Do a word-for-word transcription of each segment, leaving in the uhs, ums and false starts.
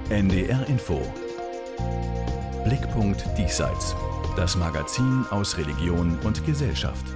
N D R Info. Blickpunkt Diesseits. Das Magazin aus Religion und Gesellschaft.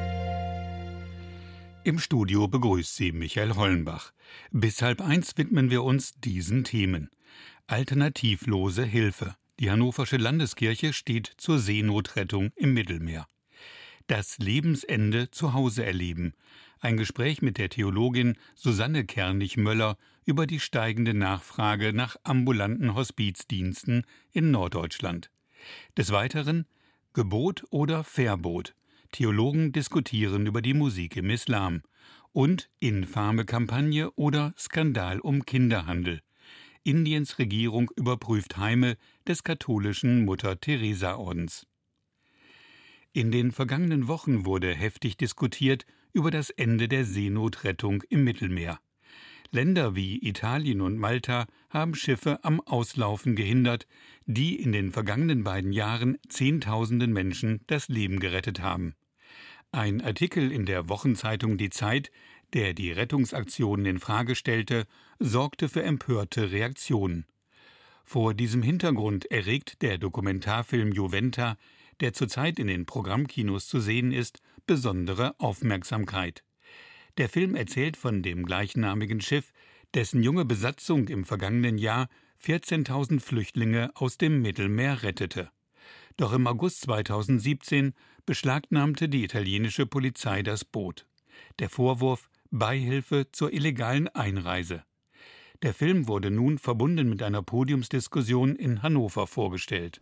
Im Studio begrüßt Sie Michael Hollenbach. Bis halb eins widmen wir uns diesen Themen. Alternativlose Hilfe. Die Hannoversche Landeskirche steht zur Seenotrettung im Mittelmeer. Das Lebensende zu Hause erleben. Ein Gespräch mit der Theologin Susanne Kernig-Möller über die steigende Nachfrage nach ambulanten Hospizdiensten in Norddeutschland. Des Weiteren Gebot oder Verbot. Theologen diskutieren über die Musik im Islam. Und infame Kampagne oder Skandal um Kinderhandel. Indiens Regierung überprüft Heime des katholischen Mutter-Teresa-Ordens. In den vergangenen Wochen wurde heftig diskutiert über das Ende der Seenotrettung im Mittelmeer. Länder wie Italien und Malta haben Schiffe am Auslaufen gehindert, die in den vergangenen beiden Jahren Zehntausenden Menschen das Leben gerettet haben. Ein Artikel in der Wochenzeitung Die Zeit, der die Rettungsaktionen in Frage stellte, sorgte für empörte Reaktionen. Vor diesem Hintergrund erregt der Dokumentarfilm Juventa, der zurzeit in den Programmkinos zu sehen ist, besondere Aufmerksamkeit. Der Film erzählt von dem gleichnamigen Schiff, dessen junge Besatzung im vergangenen Jahr vierzehntausend Flüchtlinge aus dem Mittelmeer rettete. Doch im August zweitausendsiebzehn beschlagnahmte die italienische Polizei das Boot. Der Vorwurf: Beihilfe zur illegalen Einreise. Der Film wurde nun verbunden mit einer Podiumsdiskussion in Hannover vorgestellt.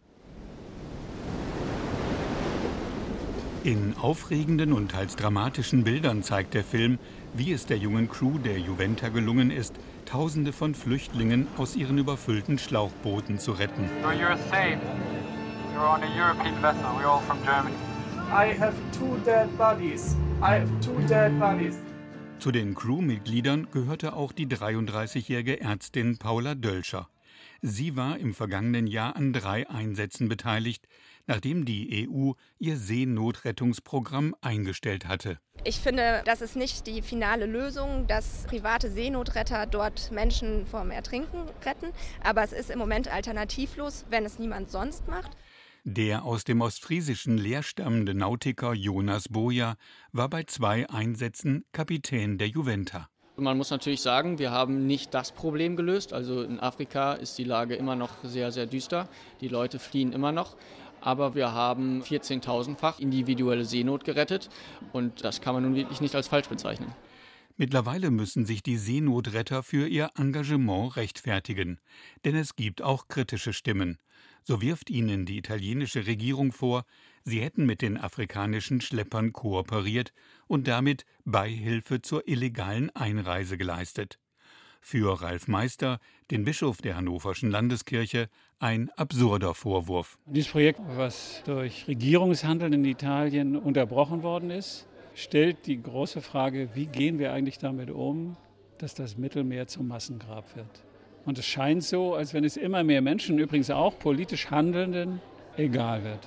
In aufregenden und teils dramatischen Bildern zeigt der Film, wie es der jungen Crew der Juventa gelungen ist, Tausende von Flüchtlingen aus ihren überfüllten Schlauchbooten zu retten. So you're safe. You're on a European vessel. We're all from Germany. I have two dead bodies. I have two dead bodies. Zu den Crewmitgliedern gehörte auch die dreiunddreißigjährige Ärztin Paula Dölscher. Sie war im vergangenen Jahr an drei Einsätzen beteiligt, nachdem die E U ihr Seenotrettungsprogramm eingestellt hatte. Ich finde, das ist nicht die finale Lösung, dass private Seenotretter dort Menschen vorm Ertrinken retten. Aber es ist im Moment alternativlos, wenn es niemand sonst macht. Der aus dem Ostfriesischen leerstammende Nautiker Jonas Boja war bei zwei Einsätzen Kapitän der Juventa. Man muss natürlich sagen, wir haben nicht das Problem gelöst. Also in Afrika ist die Lage immer noch sehr, sehr düster. Die Leute fliehen immer noch. Aber wir haben vierzehntausendfach individuelle Seenot gerettet. Und das kann man nun wirklich nicht als falsch bezeichnen. Mittlerweile müssen sich die Seenotretter für ihr Engagement rechtfertigen. Denn es gibt auch kritische Stimmen. So wirft ihnen die italienische Regierung vor, sie hätten mit den afrikanischen Schleppern kooperiert und damit Beihilfe zur illegalen Einreise geleistet. Für Ralf Meister, den Bischof der Hannoverschen Landeskirche, ein absurder Vorwurf. Dieses Projekt, was durch Regierungshandeln in Italien unterbrochen worden ist, stellt die große Frage, wie gehen wir eigentlich damit um, dass das Mittelmeer zum Massengrab wird. Und es scheint so, als wenn es immer mehr Menschen, übrigens auch politisch Handelnden, egal wird.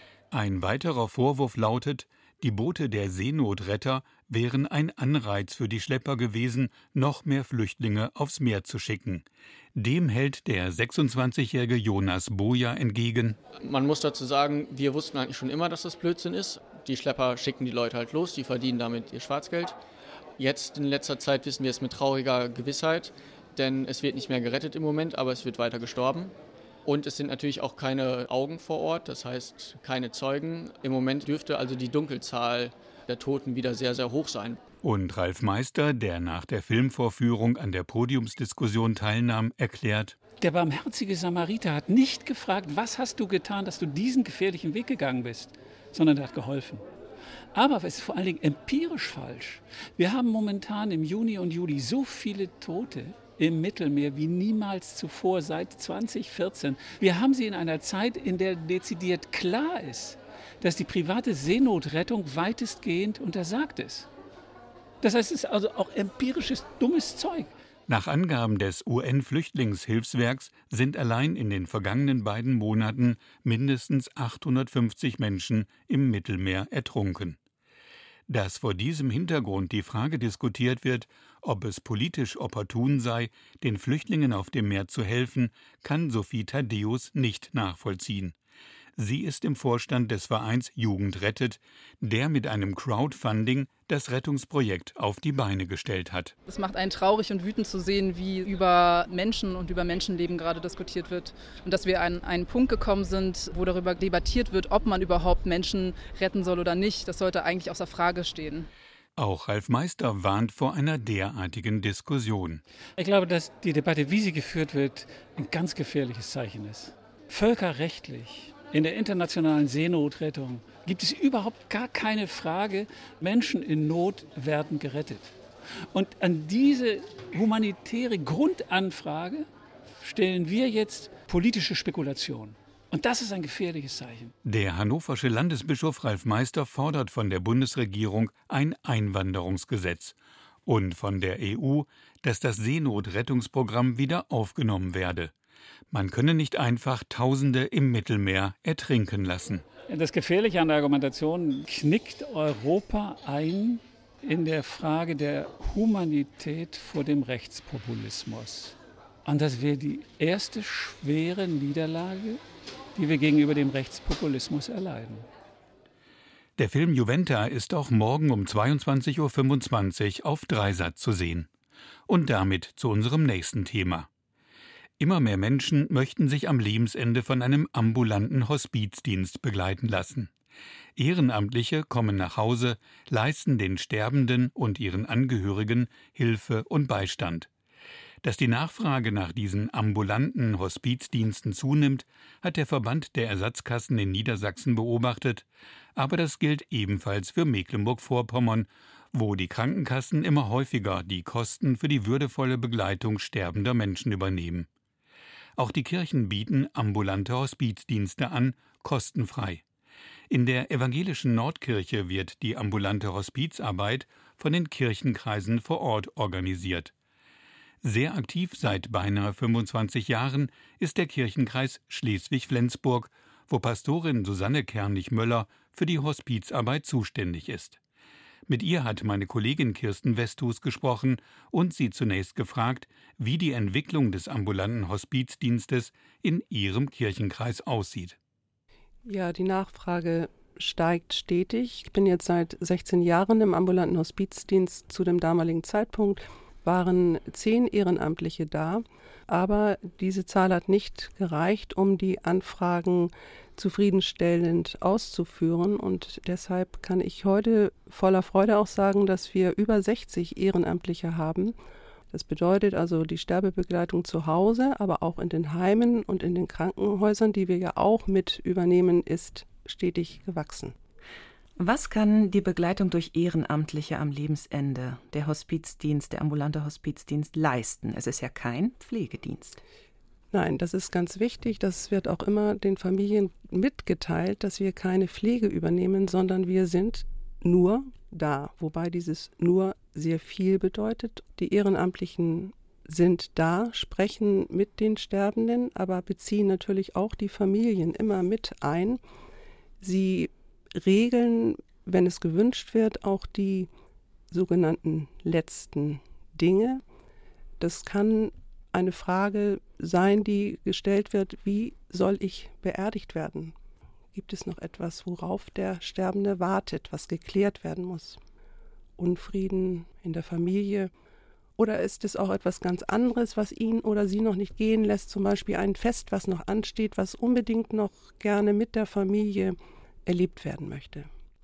Ein weiterer Vorwurf lautet, die Boote der Seenotretter wären ein Anreiz für die Schlepper gewesen, noch mehr Flüchtlinge aufs Meer zu schicken. Dem hält der sechsundzwanzigjährige Jonas Boja entgegen. Man muss dazu sagen, wir wussten eigentlich schon immer, dass das Blödsinn ist. Die Schlepper schicken die Leute halt los, die verdienen damit ihr Schwarzgeld. Jetzt in letzter Zeit wissen wir es mit trauriger Gewissheit, denn es wird nicht mehr gerettet im Moment, aber es wird weiter gestorben. Und es sind natürlich auch keine Augen vor Ort, das heißt keine Zeugen. Im Moment dürfte also die Dunkelzahl der Toten wieder sehr, sehr hoch sein. Und Ralf Meister, der nach der Filmvorführung an der Podiumsdiskussion teilnahm, erklärt: Der barmherzige Samariter hat nicht gefragt, was hast du getan, dass du diesen gefährlichen Weg gegangen bist, sondern er hat geholfen. Aber es ist vor allen Dingen empirisch falsch. Wir haben momentan im Juni und Juli so viele Tote im Mittelmeer wie niemals zuvor seit zweitausendvierzehn. Wir haben sie in einer Zeit, in der dezidiert klar ist, dass die private Seenotrettung weitestgehend untersagt ist. Das heißt, es ist also auch empirisches, dummes Zeug. Nach Angaben des U N-Flüchtlingshilfswerks sind allein in den vergangenen beiden Monaten mindestens achthundertfünfzig Menschen im Mittelmeer ertrunken. Dass vor diesem Hintergrund die Frage diskutiert wird, ob es politisch opportun sei, den Flüchtlingen auf dem Meer zu helfen, kann Sophie Thaddäus nicht nachvollziehen. Sie ist im Vorstand des Vereins Jugend rettet, der mit einem Crowdfunding das Rettungsprojekt auf die Beine gestellt hat. Es macht einen traurig und wütend zu sehen, wie über Menschen und über Menschenleben gerade diskutiert wird. Und dass wir an einen Punkt gekommen sind, wo darüber debattiert wird, ob man überhaupt Menschen retten soll oder nicht. Das sollte eigentlich außer Frage stehen. Auch Ralf Meister warnt vor einer derartigen Diskussion. Ich glaube, dass die Debatte, wie sie geführt wird, ein ganz gefährliches Zeichen ist. Völkerrechtlich, in der internationalen Seenotrettung, gibt es überhaupt gar keine Frage, Menschen in Not werden gerettet. Und an diese humanitäre Grundanfrage stellen wir jetzt politische Spekulation. Und das ist ein gefährliches Zeichen. Der hannoversche Landesbischof Ralf Meister fordert von der Bundesregierung ein Einwanderungsgesetz und von der E U, dass das Seenotrettungsprogramm wieder aufgenommen werde. Man könne nicht einfach Tausende im Mittelmeer ertrinken lassen. Das Gefährliche an der Argumentation: knickt Europa ein in der Frage der Humanität vor dem Rechtspopulismus. Und das wäre die erste schwere Niederlage, die wir gegenüber dem Rechtspopulismus erleiden. Der Film Juventa ist auch morgen um zweiundzwanzig Uhr fünfundzwanzig auf Dreisat zu sehen. Und damit zu unserem nächsten Thema. Immer mehr Menschen möchten sich am Lebensende von einem ambulanten Hospizdienst begleiten lassen. Ehrenamtliche kommen nach Hause, leisten den Sterbenden und ihren Angehörigen Hilfe und Beistand. Dass die Nachfrage nach diesen ambulanten Hospizdiensten zunimmt, hat der Verband der Ersatzkassen in Niedersachsen beobachtet, aber das gilt ebenfalls für Mecklenburg-Vorpommern, wo die Krankenkassen immer häufiger die Kosten für die würdevolle Begleitung sterbender Menschen übernehmen. Auch die Kirchen bieten ambulante Hospizdienste an, kostenfrei. In der evangelischen Nordkirche wird die ambulante Hospizarbeit von den Kirchenkreisen vor Ort organisiert. Sehr aktiv seit beinahe fünfundzwanzig Jahren ist der Kirchenkreis Schleswig-Flensburg, wo Pastorin Susanne Kernig-Möller für die Hospizarbeit zuständig ist. Mit ihr hat meine Kollegin Kirsten Westhus gesprochen und sie zunächst gefragt, wie die Entwicklung des ambulanten Hospizdienstes in ihrem Kirchenkreis aussieht. Ja, die Nachfrage steigt stetig. Ich bin jetzt seit sechzehn Jahren im ambulanten Hospizdienst. Zu dem damaligen Zeitpunkt waren zehn Ehrenamtliche da, aber diese Zahl hat nicht gereicht, um die Anfragen zufriedenstellend auszuführen, und deshalb kann ich heute voller Freude auch sagen, dass wir über sechzig Ehrenamtliche haben. Das bedeutet also die Sterbebegleitung zu Hause, aber auch in den Heimen und in den Krankenhäusern, die wir ja auch mit übernehmen, ist stetig gewachsen. Was kann die Begleitung durch Ehrenamtliche am Lebensende, der Hospizdienst, der ambulante Hospizdienst leisten? Es ist ja kein Pflegedienst. Nein, das ist ganz wichtig. Das wird auch immer den Familien mitgeteilt, dass wir keine Pflege übernehmen, sondern wir sind nur da. Wobei dieses nur sehr viel bedeutet. Die Ehrenamtlichen sind da, sprechen mit den Sterbenden, aber beziehen natürlich auch die Familien immer mit ein. Sie regeln, wenn es gewünscht wird, auch die sogenannten letzten Dinge. Das kann eine Frage sein, die gestellt wird: Wie soll ich beerdigt werden? Gibt es noch etwas, worauf der Sterbende wartet, was geklärt werden muss? Unfrieden in der Familie? Oder ist es auch etwas ganz anderes, was ihn oder sie noch nicht gehen lässt? Zum Beispiel ein Fest, was noch ansteht, was unbedingt noch gerne mit der Familie erlebt werden möchte.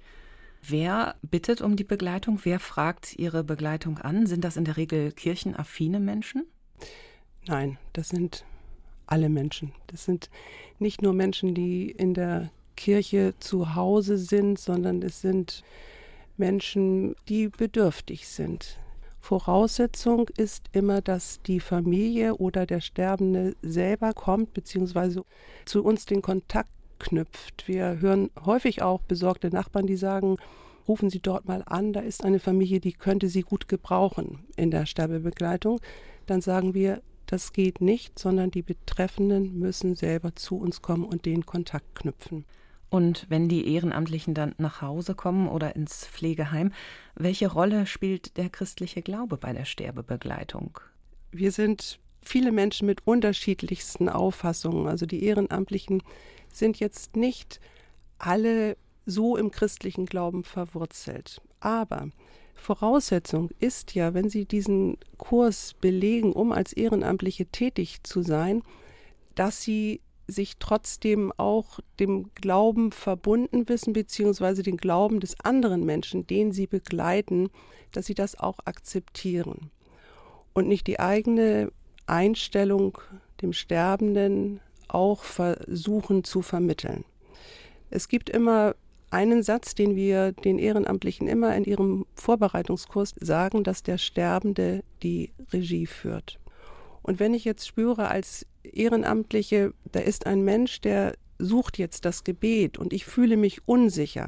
Wer bittet um die Begleitung? Wer fragt Ihre Begleitung an? Sind das in der Regel kirchenaffine Menschen? Nein, das sind alle Menschen. Das sind nicht nur Menschen, die in der Kirche zu Hause sind, sondern es sind Menschen, die bedürftig sind. Voraussetzung ist immer, dass die Familie oder der Sterbende selber kommt, beziehungsweise zu uns den Kontakt knüpft. Wir hören häufig auch besorgte Nachbarn, die sagen: Rufen Sie dort mal an, da ist eine Familie, die könnte Sie gut gebrauchen in der Sterbebegleitung. Dann sagen wir, das geht nicht, sondern die Betreffenden müssen selber zu uns kommen und den Kontakt knüpfen. Und wenn die Ehrenamtlichen dann nach Hause kommen oder ins Pflegeheim, welche Rolle spielt der christliche Glaube bei der Sterbebegleitung? Wir sind viele Menschen mit unterschiedlichsten Auffassungen. Also die Ehrenamtlichen sind jetzt nicht alle so im christlichen Glauben verwurzelt. Aber Voraussetzung ist ja, wenn Sie diesen Kurs belegen, um als Ehrenamtliche tätig zu sein, dass Sie sich trotzdem auch dem Glauben verbunden wissen, beziehungsweise den Glauben des anderen Menschen, den sie begleiten, dass sie das auch akzeptieren und nicht die eigene Einstellung dem Sterbenden auch versuchen zu vermitteln. Es gibt immer einen Satz, den wir den Ehrenamtlichen immer in ihrem Vorbereitungskurs sagen, dass der Sterbende die Regie führt. Und wenn ich jetzt spüre als Ehrenamtliche, da ist ein Mensch, der sucht jetzt das Gebet und ich fühle mich unsicher,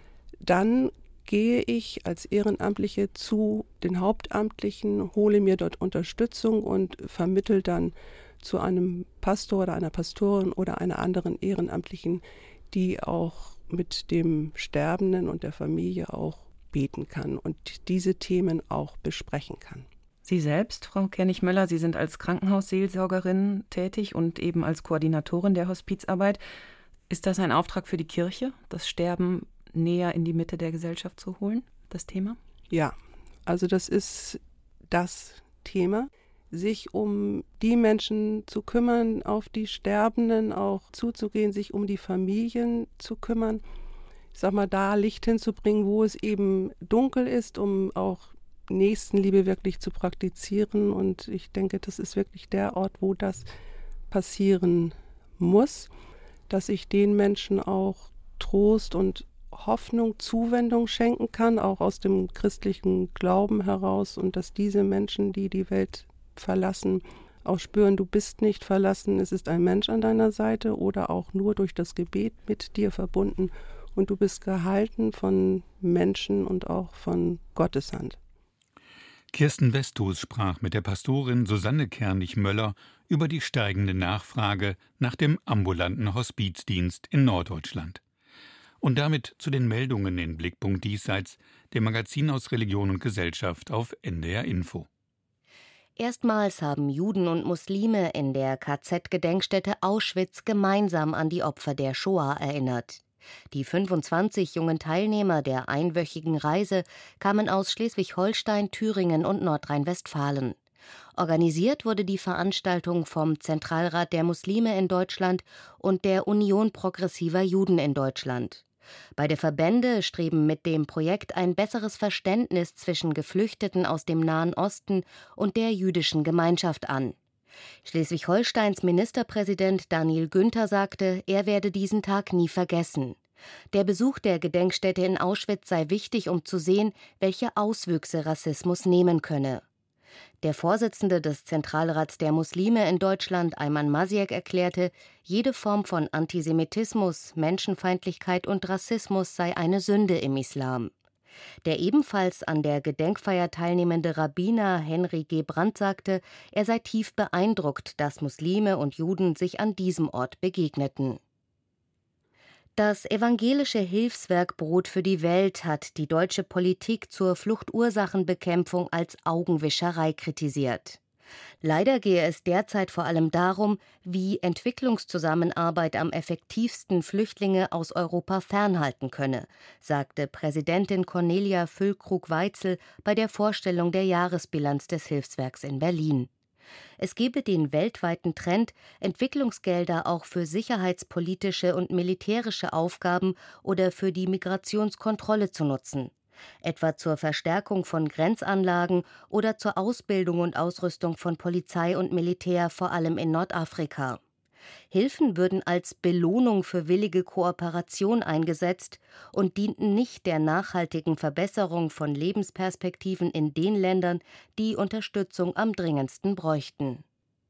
dann gehe ich als Ehrenamtliche zu den Hauptamtlichen, hole mir dort Unterstützung und vermittle dann zu einem Pastor oder einer Pastorin oder einer anderen Ehrenamtlichen, die auch mit dem Sterbenden und der Familie auch beten kann und diese Themen auch besprechen kann. Sie selbst, Frau Kernig-Möller, Sie sind als Krankenhausseelsorgerin tätig und eben als Koordinatorin der Hospizarbeit. Ist das ein Auftrag für die Kirche, das Sterben näher in die Mitte der Gesellschaft zu holen, das Thema? Ja, also das ist das Thema, sich um die Menschen zu kümmern, auf die Sterbenden auch zuzugehen, sich um die Familien zu kümmern. Ich sag mal, da Licht hinzubringen, wo es eben dunkel ist, um auch Nächstenliebe wirklich zu praktizieren. Und ich denke, das ist wirklich der Ort, wo das passieren muss, dass ich den Menschen auch Trost und Hoffnung, Zuwendung schenken kann, auch aus dem christlichen Glauben heraus, und dass diese Menschen, die die Welt verlassen, auch spüren, du bist nicht verlassen, es ist ein Mensch an deiner Seite oder auch nur durch das Gebet mit dir verbunden und du bist gehalten von Menschen und auch von Gottes Hand. Kirsten Westhus sprach mit der Pastorin Susanne Kernig-Möller über die steigende Nachfrage nach dem ambulanten Hospizdienst in Norddeutschland. Und damit zu den Meldungen in Blickpunkt Diesseits, dem Magazin aus Religion und Gesellschaft auf N D R Info. Erstmals haben Juden und Muslime in der K Z-Gedenkstätte Auschwitz gemeinsam an die Opfer der Shoah erinnert. Die fünfundzwanzig jungen Teilnehmer der einwöchigen Reise kamen aus Schleswig-Holstein, Thüringen und Nordrhein-Westfalen. Organisiert wurde die Veranstaltung vom Zentralrat der Muslime in Deutschland und der Union progressiver Juden in Deutschland. Beide Verbände streben mit dem Projekt ein besseres Verständnis zwischen Geflüchteten aus dem Nahen Osten und der jüdischen Gemeinschaft an. Schleswig-Holsteins Ministerpräsident Daniel Günther sagte, er werde diesen Tag nie vergessen. Der Besuch der Gedenkstätte in Auschwitz sei wichtig, um zu sehen, welche Auswüchse Rassismus nehmen könne. Der Vorsitzende des Zentralrats der Muslime in Deutschland, Ayman Masiek, erklärte, jede Form von Antisemitismus, Menschenfeindlichkeit und Rassismus sei eine Sünde im Islam. Der ebenfalls an der Gedenkfeier teilnehmende Rabbiner Henry G. Brandt sagte, er sei tief beeindruckt, dass Muslime und Juden sich an diesem Ort begegneten. Das evangelische Hilfswerk Brot für die Welt hat die deutsche Politik zur Fluchtursachenbekämpfung als Augenwischerei kritisiert. Leider gehe es derzeit vor allem darum, wie Entwicklungszusammenarbeit am effektivsten Flüchtlinge aus Europa fernhalten könne, sagte Präsidentin Cornelia Füllkrug-Weitzel bei der Vorstellung der Jahresbilanz des Hilfswerks in Berlin. Es gebe den weltweiten Trend, Entwicklungsgelder auch für sicherheitspolitische und militärische Aufgaben oder für die Migrationskontrolle zu nutzen, etwa zur Verstärkung von Grenzanlagen oder zur Ausbildung und Ausrüstung von Polizei und Militär, vor allem in Nordafrika. Hilfen würden als Belohnung für willige Kooperation eingesetzt und dienten nicht der nachhaltigen Verbesserung von Lebensperspektiven in den Ländern, die Unterstützung am dringendsten bräuchten.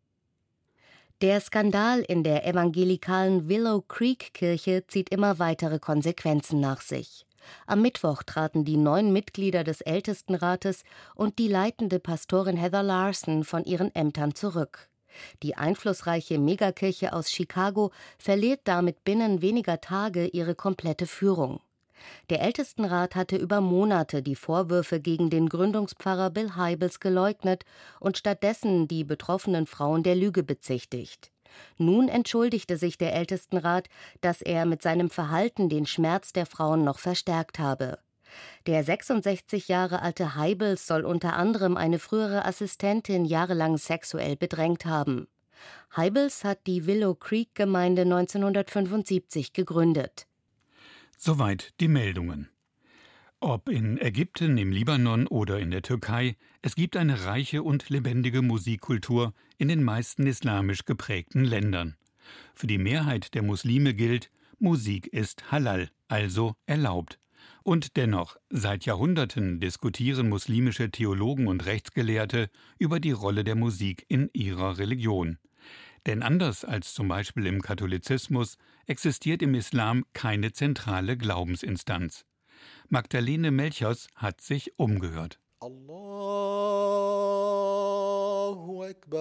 Der Skandal in der evangelikalen Willow Creek Kirche zieht immer weitere Konsequenzen nach sich. Am Mittwoch traten die neun Mitglieder des Ältestenrates und die leitende Pastorin Heather Larson von ihren Ämtern zurück. Die einflussreiche Megakirche aus Chicago verliert damit binnen weniger Tage ihre komplette Führung. Der Ältestenrat hatte über Monate die Vorwürfe gegen den Gründungspfarrer Bill Hybels geleugnet und stattdessen die betroffenen Frauen der Lüge bezichtigt. Nun entschuldigte sich der Ältestenrat, dass er mit seinem Verhalten den Schmerz der Frauen noch verstärkt habe. Der sechsundsechzig Jahre alte Hybels soll unter anderem eine frühere Assistentin jahrelang sexuell bedrängt haben. Hybels hat die Willow Creek Gemeinde neunzehnhundertfünfundsiebzig gegründet. Soweit die Meldungen. Ob in Ägypten, im Libanon oder in der Türkei, es gibt eine reiche und lebendige Musikkultur in den meisten islamisch geprägten Ländern. Für die Mehrheit der Muslime gilt, Musik ist halal, also erlaubt. Und dennoch, seit Jahrhunderten diskutieren muslimische Theologen und Rechtsgelehrte über die Rolle der Musik in ihrer Religion. Denn anders als zum Beispiel im Katholizismus existiert im Islam keine zentrale Glaubensinstanz. Magdalene Melchers hat sich umgehört. Allahu Akbar,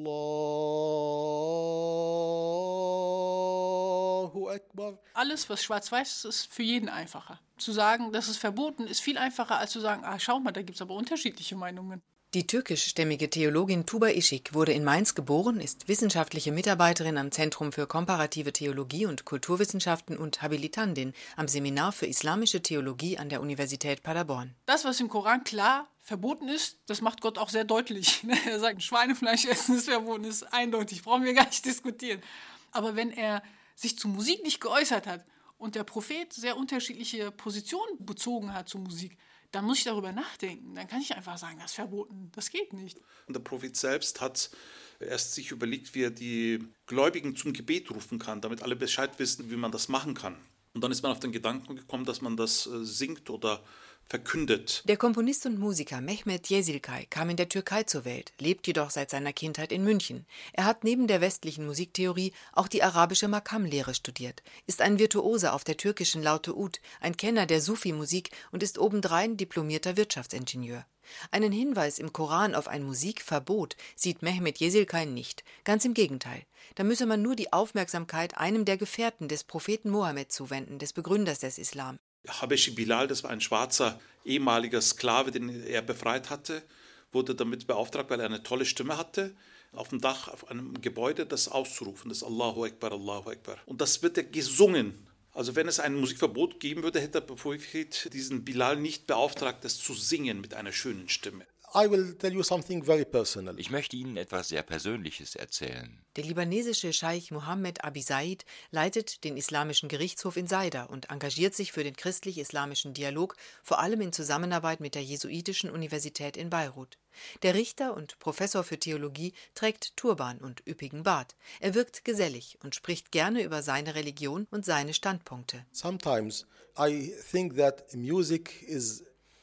Allahu Akbar. Alles, was schwarz-weiß ist, ist für jeden einfacher. Zu sagen, das ist verboten, ist viel einfacher, als zu sagen, ah, schau mal, da gibt es aber unterschiedliche Meinungen. Die türkischstämmige Theologin Tuba Işık wurde in Mainz geboren, ist wissenschaftliche Mitarbeiterin am Zentrum für komparative Theologie und Kulturwissenschaften und Habilitandin am Seminar für islamische Theologie an der Universität Paderborn. Das, was im Koran klar verboten ist, das macht Gott auch sehr deutlich. Er sagt, Schweinefleisch essen ist verboten, ist eindeutig, brauchen wir gar nicht diskutieren. Aber wenn er sich zu Musik nicht geäußert hat und der Prophet sehr unterschiedliche Positionen bezogen hat zur Musik, dann muss ich darüber nachdenken. Dann kann ich einfach sagen, das ist verboten. Das geht nicht. Und der Prophet selbst hat erst sich überlegt, wie er die Gläubigen zum Gebet rufen kann, damit alle Bescheid wissen, wie man das machen kann. Und dann ist man auf den Gedanken gekommen, dass man das singt oder verkündet. Der Komponist und Musiker Mehmet Yesilkay kam in der Türkei zur Welt, lebt jedoch seit seiner Kindheit in München. Er hat neben der westlichen Musiktheorie auch die arabische Makam-Lehre studiert, ist ein Virtuose auf der türkischen Laute Ud, ein Kenner der Sufi-Musik und ist obendrein diplomierter Wirtschaftsingenieur. Einen Hinweis im Koran auf ein Musikverbot sieht Mehmet Yesilkay nicht. Ganz im Gegenteil. Da müsse man nur die Aufmerksamkeit einem der Gefährten des Propheten Mohammed zuwenden, des Begründers des Islam. Habeshi Bilal, das war ein schwarzer ehemaliger Sklave, den er befreit hatte, wurde damit beauftragt, weil er eine tolle Stimme hatte, auf dem Dach auf einem Gebäude das auszurufen, das Allahu Akbar, Allahu Akbar. Und das wird er gesungen. Also wenn es ein Musikverbot geben würde, hätte der Prophet diesen Bilal nicht beauftragt, das zu singen mit einer schönen Stimme. I will tell you something very personal. Ich möchte Ihnen etwas sehr Persönliches erzählen. Der libanesische Scheich Mohammed Abi Said leitet den Islamischen Gerichtshof in Saida und engagiert sich für den christlich-islamischen Dialog, vor allem in Zusammenarbeit mit der Jesuitischen Universität in Beirut. Der Richter und Professor für Theologie trägt Turban und üppigen Bart. Er wirkt gesellig und spricht gerne über seine Religion und seine Standpunkte. Sometimes I think that music is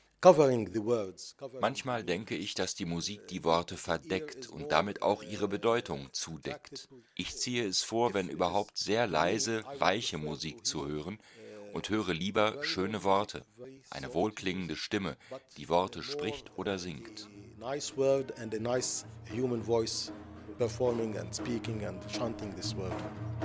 Manchmal denke ich, dass die Musik die Worte verdeckt und damit auch ihre Bedeutung zudeckt. Ich ziehe es vor, wenn überhaupt sehr leise, weiche Musik zu hören und höre lieber schöne Worte, eine wohlklingende Stimme, die Worte spricht oder singt. Nice word and a nice human voice performing and speaking and chanting this word.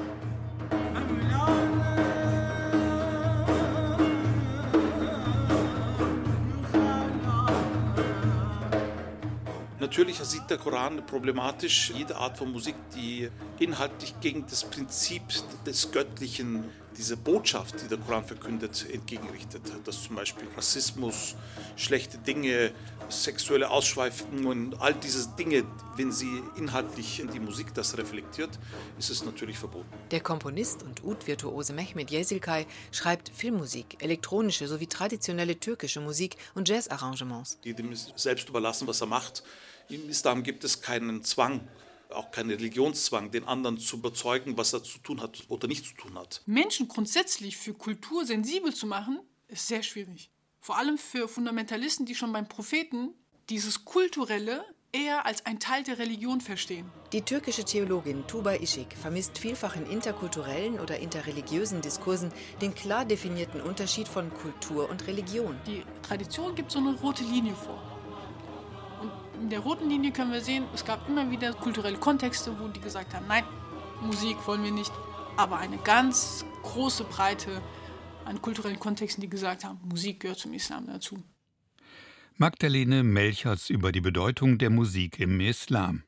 Natürlich sieht der Koran problematisch jede Art von Musik, die inhaltlich gegen das Prinzip des Göttlichen, diese Botschaft, die der Koran verkündet, entgegenrichtet. Dass zum Beispiel Rassismus, schlechte Dinge, sexuelle Ausschweifungen, all diese Dinge, wenn sie inhaltlich in die Musik das reflektiert, ist es natürlich verboten. Der Komponist und Ud-Virtuose Mehmet Yesilkay schreibt Filmmusik, elektronische sowie traditionelle türkische Musik und Jazzarrangements. Jedem ist selbst überlassen, was er macht. Im Islam gibt es keinen Zwang, auch keinen Religionszwang, den anderen zu überzeugen, was er zu tun hat oder nicht zu tun hat. Menschen grundsätzlich für Kultur sensibel zu machen, ist sehr schwierig. Vor allem für Fundamentalisten, die schon beim Propheten dieses Kulturelle eher als ein Teil der Religion verstehen. Die türkische Theologin Tuba Işık vermisst vielfach in interkulturellen oder interreligiösen Diskursen den klar definierten Unterschied von Kultur und Religion. Die Tradition gibt so eine rote Linie vor. Und In der roten Linie können wir sehen, es gab immer wieder kulturelle Kontexte, wo die gesagt haben, nein, Musik wollen wir nicht. Aber eine ganz große Breite an kulturellen Kontexten, die gesagt haben, Musik gehört zum Islam dazu. Magdalene Melchers über die Bedeutung der Musik im Islam.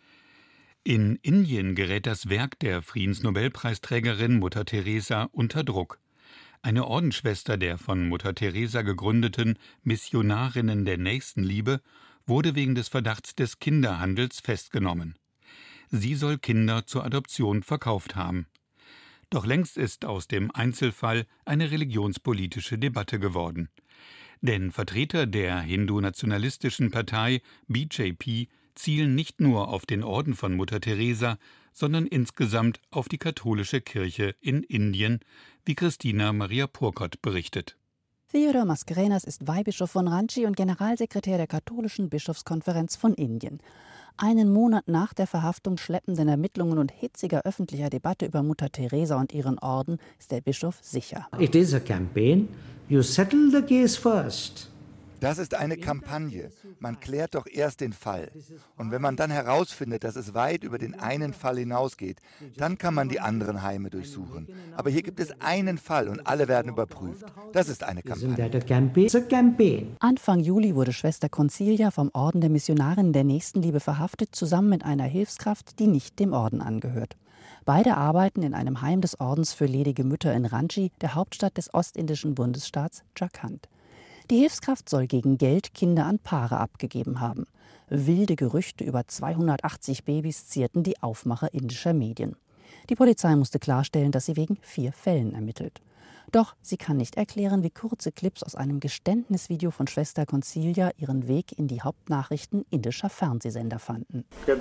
In Indien gerät das Werk der Friedensnobelpreisträgerin Mutter Teresa unter Druck. Eine Ordensschwester der von Mutter Teresa gegründeten Missionarinnen der Nächstenliebe wurde wegen des Verdachts des Kinderhandels festgenommen. Sie soll Kinder zur Adoption verkauft haben. Doch längst ist aus dem Einzelfall eine religionspolitische Debatte geworden. Denn Vertreter der hindu-nationalistischen Partei B J P zielen nicht nur auf den Orden von Mutter Teresa, sondern insgesamt auf die katholische Kirche in Indien, wie Christina Maria Purkott berichtet. Theodor Mascarenhas ist Weihbischof von Ranchi und Generalsekretär der katholischen Bischofskonferenz von Indien. Einen Monat nach der Verhaftung, schleppenden Ermittlungen und hitziger öffentlicher Debatte über Mutter Teresa und ihren Orden ist der Bischof sicher. It is a campaign. You settle the case first. Das ist eine Kampagne. Man klärt doch erst den Fall. Und wenn man dann herausfindet, dass es weit über den einen Fall hinausgeht, dann kann man die anderen Heime durchsuchen. Aber hier gibt es einen Fall und alle werden überprüft. Das ist eine Kampagne. Anfang Juli wurde Schwester Concilia vom Orden der Missionarinnen der Nächstenliebe verhaftet, zusammen mit einer Hilfskraft, die nicht dem Orden angehört. Beide arbeiten in einem Heim des Ordens für ledige Mütter in Ranchi, der Hauptstadt des ostindischen Bundesstaats Jharkhand. Die Hilfskraft soll gegen Geld Kinder an Paare abgegeben haben. Wilde Gerüchte über zweihundertachtzig Babys zierten die Aufmacher indischer Medien. Die Polizei musste klarstellen, dass sie wegen vier Fällen ermittelt. Doch sie kann nicht erklären, wie kurze Clips aus einem Geständnisvideo von Schwester Concilia ihren Weg in die Hauptnachrichten indischer Fernsehsender fanden.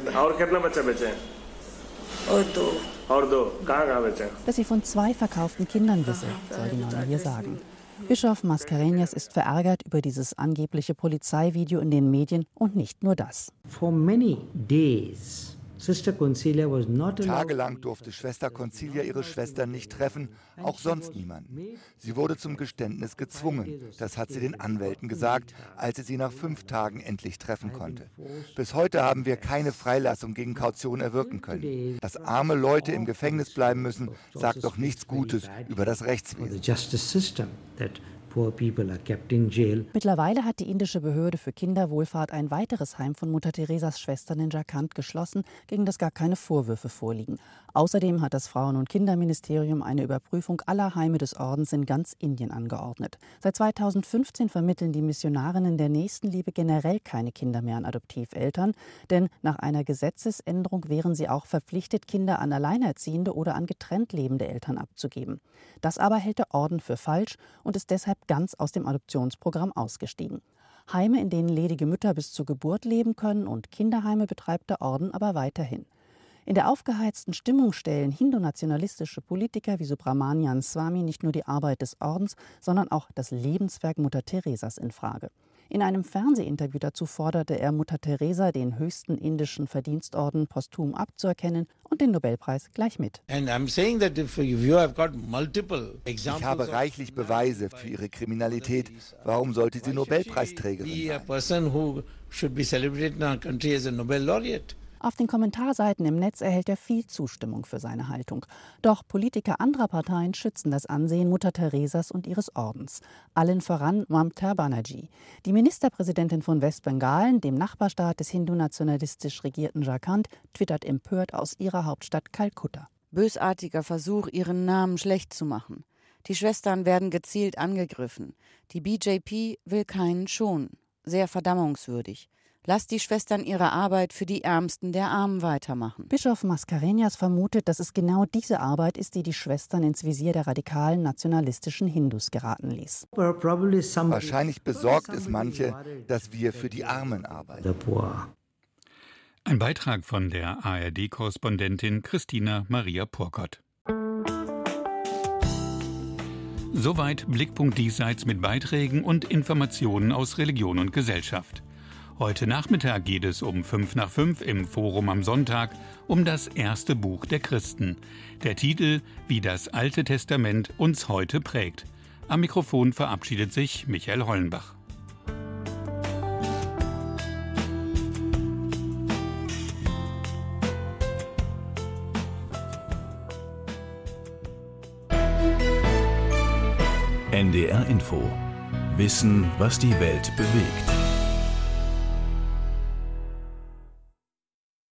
Dass sie von zwei verkauften Kindern wisse, soll die Nonne hier sagen. Bischof Mascarenhas ist verärgert über dieses angebliche Polizeivideo in den Medien und nicht nur das. For many days, Sister Concilia was not allowed. Tagelang durfte Schwester Concilia ihre Schwestern nicht treffen, auch sonst niemanden. Sie wurde zum Geständnis gezwungen. Das hat sie den Anwälten gesagt, als sie sie nach fünf Tagen endlich treffen konnte. Bis heute haben wir keine Freilassung gegen Kaution erwirken können. Dass arme Leute im Gefängnis bleiben müssen, sagt doch nichts Gutes über das Rechtswesen. Mittlerweile hat die indische Behörde für Kinderwohlfahrt ein weiteres Heim von Mutter Teresas Schwestern in Jharkhand geschlossen, gegen das gar keine Vorwürfe vorliegen. Außerdem hat das Frauen- und Kinderministerium eine Überprüfung aller Heime des Ordens in ganz Indien angeordnet. Seit zweitausendfünfzehn vermitteln die Missionarinnen der Nächstenliebe generell keine Kinder mehr an Adoptiveltern, denn nach einer Gesetzesänderung wären sie auch verpflichtet, Kinder an alleinerziehende oder an getrennt lebende Eltern abzugeben. Das aber hält der Orden für falsch und ist deshalb ganz aus dem Adoptionsprogramm ausgestiegen. Heime, in denen ledige Mütter bis zur Geburt leben können, und Kinderheime betreibt der Orden aber weiterhin. In der aufgeheizten Stimmung stellen hindu-nationalistische Politiker wie Subramanian Swamy nicht nur die Arbeit des Ordens, sondern auch das Lebenswerk Mutter Teresas in Frage. In einem Fernsehinterview dazu forderte er Mutter Teresa, den höchsten indischen Verdienstorden posthum abzuerkennen und den Nobelpreis gleich mit. Ich habe reichlich Beweise für ihre Kriminalität. Warum sollte sie Nobelpreisträgerin sein? Auf den Kommentarseiten im Netz erhält er viel Zustimmung für seine Haltung. Doch Politiker anderer Parteien schützen das Ansehen Mutter Teresas und ihres Ordens. Allen voran Mamata Banerjee. Die Ministerpräsidentin von Westbengalen, dem Nachbarstaat des hindu-nationalistisch regierten Jharkhand, twittert empört aus ihrer Hauptstadt Kalkutta. Bösartiger Versuch, ihren Namen schlecht zu machen. Die Schwestern werden gezielt angegriffen. Die B J P will keinen schonen. Sehr verdammungswürdig. Lasst die Schwestern ihre Arbeit für die Ärmsten der Armen weitermachen. Bischof Mascarenhas vermutet, dass es genau diese Arbeit ist, die die Schwestern ins Visier der radikalen nationalistischen Hindus geraten ließ. Wahrscheinlich besorgt es manche, dass wir für die Armen arbeiten. Ein Beitrag von der A R D-Korrespondentin Christina Maria Purkott. Soweit Blickpunkt Diesseits mit Beiträgen und Informationen aus Religion und Gesellschaft. Heute Nachmittag geht es um fünf nach fünf im Forum am Sonntag um das erste Buch der Christen. Der Titel »Wie das Alte Testament uns heute prägt«. Am Mikrofon verabschiedet sich Michael Hollenbach. N D R Info. Wissen, was die Welt bewegt.